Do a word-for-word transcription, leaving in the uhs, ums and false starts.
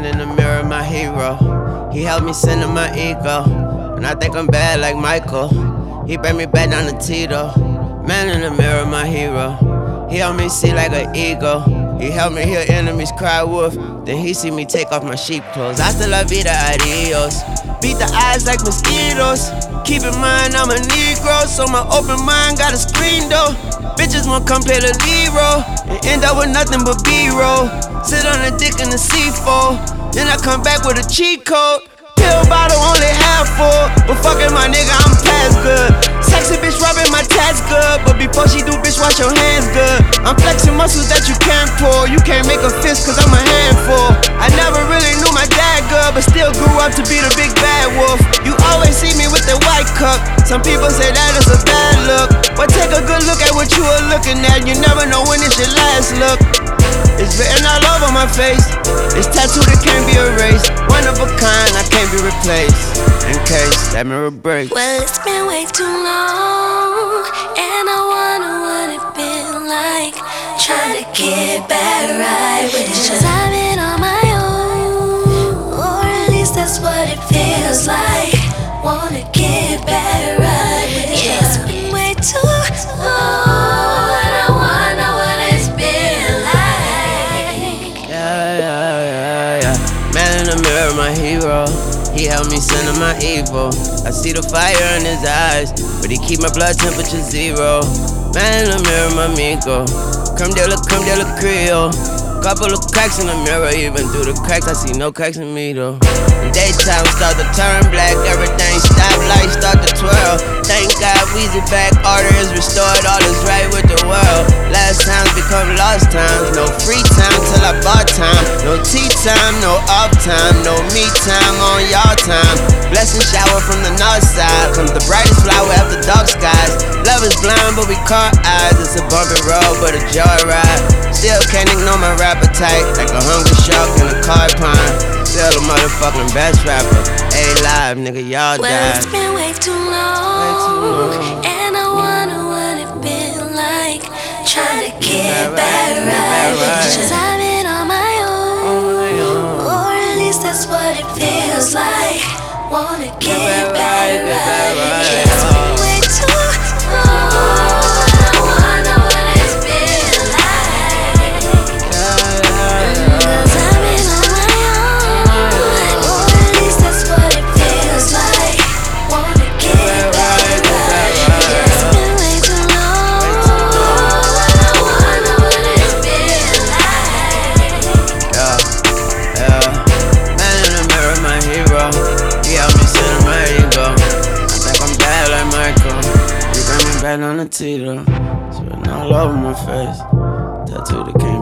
Man in the mirror, my hero. He helped me center my ego. And I think I'm bad like Michael. He bring me back down to Tito. Man in the mirror, my hero. He helped me see like an eagle. He helped me hear enemies cry wolf. Then he see me take off my sheep clothes. Hasta la vida, adios. Beat the eyes like mosquitoes. Keep in mind I'm a Negro, so my open mind got a screen door. Bitches won't come play the lead role and end up with nothing but B-roll. Sit on a dick in the C four, then I come back with a cheat code. Pill bottle only half full, but fucking my nigga, I'm past good. Sexy bitch rubbing my tats good, but before she do, bitch, wash your hands good. I'm flexing muscles that you can't pull. You can't make a fist cause I'm a handful. I never really knew my dad good, but still grew up to be the big bad wolf. You always see me with the white cup. Some people say that is a bad look, but take a good look at what you are looking at. You never know when it's your last look. It's written all over my face. It's tattooed, it can't be erased. One of a kind, I can't be replaced. In case that mirror breaks. Well, it's been way too long, and I wonder what it been like trying to get back right with you. Cause I've been on my own, or at least that's what it feels like. Wanna get back right with you. Yeah, it's been way too long, and I wonder what it's been like. Yeah, yeah, yeah, yeah. Man in the mirror, my hero. He helped me center my evil. I see the fire in his eyes, but he keep my blood temperature zero. Man in the mirror, my amigo. Come there, look, come there, look, Creole. Couple of cracks in the mirror, even through the cracks, I see no cracks in me though. The daytime start to turn black, everything stop, lights start to twirl. Thank God, Weezy back, order is restored, all is right with the world. Last times become lost times, no free time till I bought time. No tea time, no off time, no me time on y'all time. Blessing shower from the north side, comes the brightest flower after dark skies. Love is blind, but we caught eyes, it's a bumpy road, but a joyride. Still can't ignore my appetite, like a hungry shark in a car pine. Still the motherfucking best rapper. A live, nigga, y'all died. Well, it's been way too long, way too long. And I wonder what it been like trying to get back right. Cause I've been on my own, or at least that's what it feels like. Wanna get back right. Yeah, it's been way too long. Right on the Tito, sweating all over my face. Tattoo that came